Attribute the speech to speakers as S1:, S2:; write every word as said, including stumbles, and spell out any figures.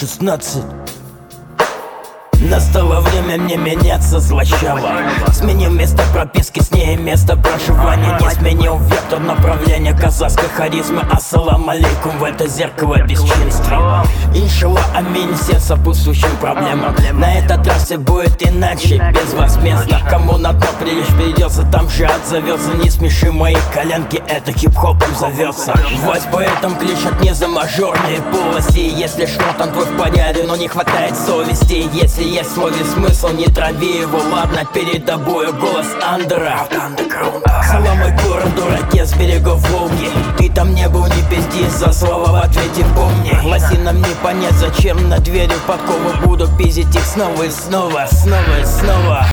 S1: шестнадцать. Настало время мне меняться злощаво. Сменил место прописки, с ней место проживания. Не сменил вектор направления казахской харизмы. Ассалам алейкум, в это зеркало бесчинства. Иншаллах, аминь, все сопутствующим проблемам. На этот раз все будет иначе, безвозмездно. Кому на дно прилечь придется, там же отзовется. Не смеши мои коленки, это хип-хопом зовется. Власть поэтому кличат не за мажорные полоси. Если что, там твой в порядке, но не хватает совести. Если есть в слове смысл, не трави его, ладно, перед тобою голос андера. Салам мой городу, раке с берегов Волги. Ты там не был, не пизди, за слова в ответе помни. Лосинам не понять, зачем на дверью подковы буду пиздить их снова и снова, снова и снова.